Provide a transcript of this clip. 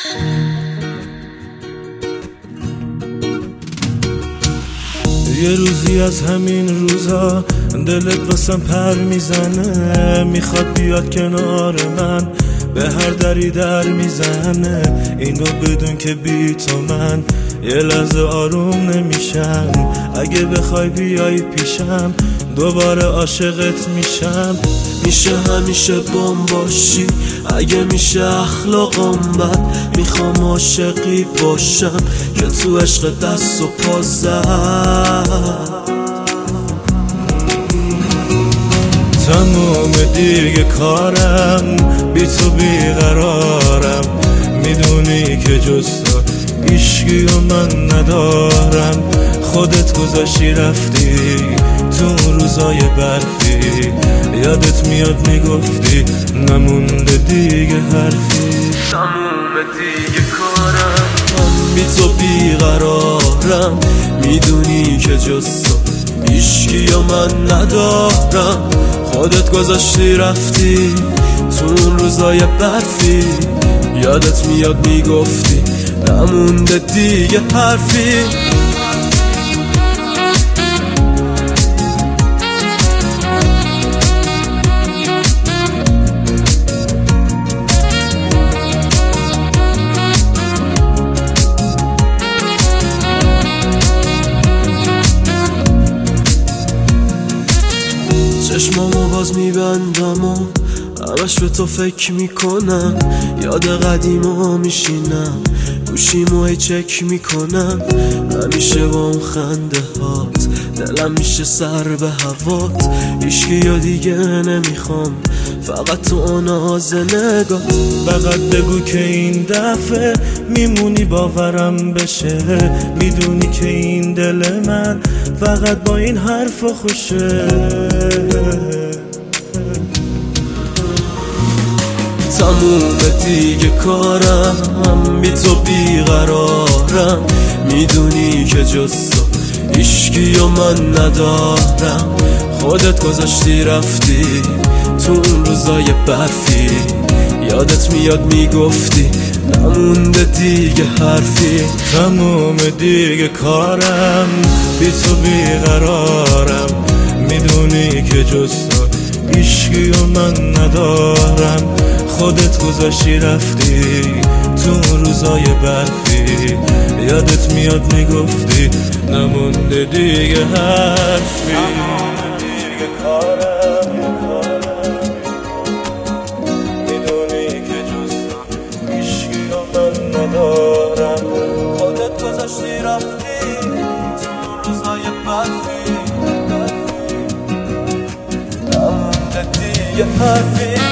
یه روزی از همین روزا دلت واسم پر میزنه، میخواد بیاد کنار من، به هر دری در میزنه. اینو بدون که بی تو من یه لحظه آروم نمیشم. اگه بخوای بیای پیشم دوباره عاشقت میشم. میشه همیشه بام باشی، اگه میشه اخلاقم بد، میخوام عاشقی باشم که تو عشق دست و پا زد. تموم دیگه کارم بی تو بیقرارم، میدونی که جز تو هیچکی و من ندارم. خودت گذاشتی رفتی تو روزای برفی، یادت میاد میگفتی نمونده دیگه حرفی. تموم دیگه کارم من بی تو بیقرارم، میدونی که جز تو هیچکی و من ندارم. خودت گذاشتی رفتی تو اون روزای برفی، یادت میاد میگفتی نمونده دیگه حرفی. چشمامو باز میبندم و همش به تو فکر میکنم، یاد قدیما میشینم، گوشیمو ای چک میکنم. همیشه با اون خنده هات دلم میشه سر به هوات. هیچکی یا دیگه نمیخوام، فقط تو ناز نگات. فقط بگو که این دفعه میمونی باورم بشه، میدونی که این دل من فقط با این حرف خوشه. تموم دیگه کارم بی تو بیقرارم، میدونی که جز تو هیچکی و من ندارم. خودت گذاشتی رفتی تو اون روزای برفی، یادت میاد میگفتی نمونده دیگه حرفی. تموم دیگه کارم بی تو بیقرارم، میدونی که جز تو هیچکی و من ندارم. خودت گذاشتی رفتی تو روزای برفی، یادت میاد میگفتی نمونده دیگه حرفی. دیگه کارم میدونی که جز تو هیچکی و من ندارم. خودت گذاشتی رفتی تو روزای برفی، نمونده دیگه حرفی.